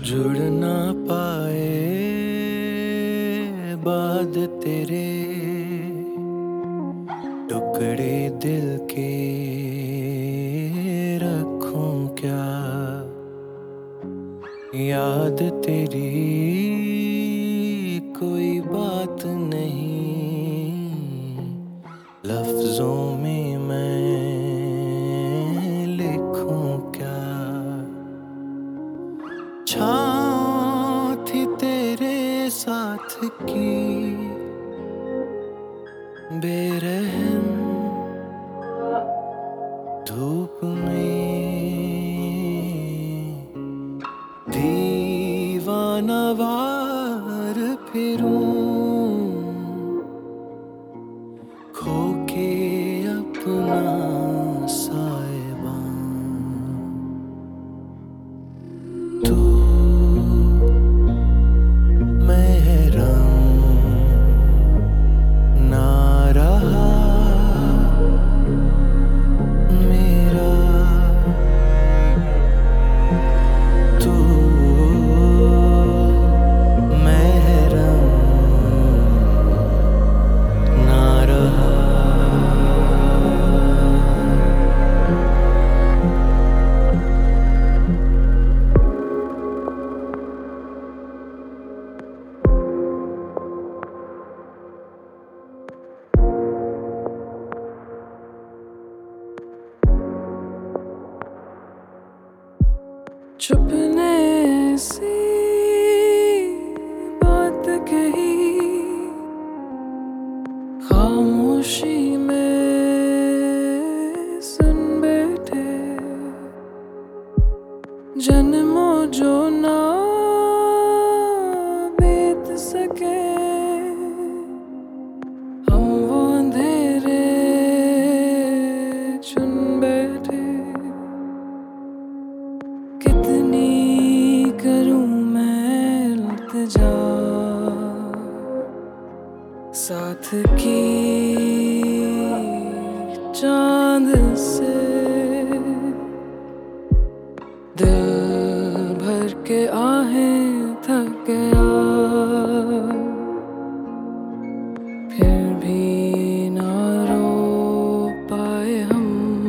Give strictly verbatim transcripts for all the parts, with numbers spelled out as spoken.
जुड़ ना पाए बाद तेरे टुकड़े दिल के रखूं क्या। याद तेरी कोई बात नहीं लफ्जों में मैं लिखूं क्या। छाँव थी तेरे साथ की बेरहम धूप में दीवाना वार फिरूं खो के अपना साहिबान। तू महरम ना रहा मेरा, तू महरम ना रहा। चुपने सी बात कही खामोशी में सुन बैठे जन्मों जो ना बीत सके हम वो अंधेरे चुन बैठे। कितनी करूं मैं इल्तिजा साथ की चांद से दिल भर के आहें थक गया फिर भी ना रो पाए हम।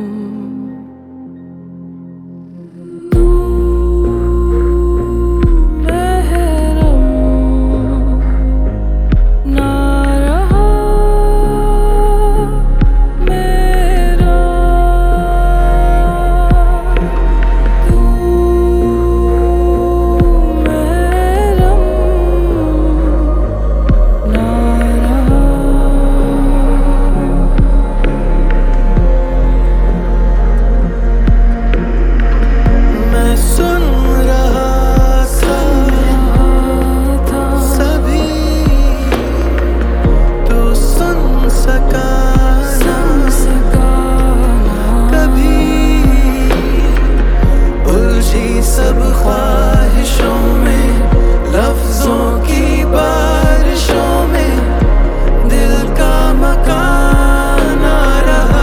सब ख्वाहिशों में लफ्जों की बारिशों में दिल का मकान आ रहा।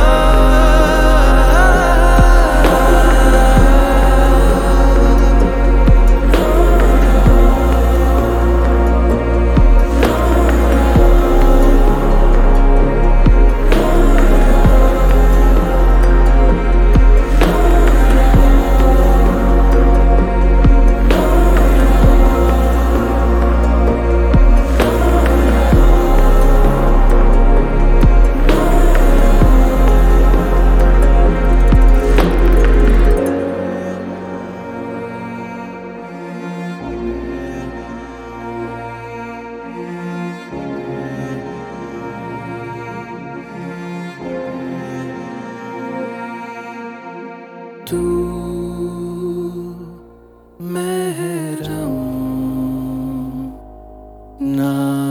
तू महरम ना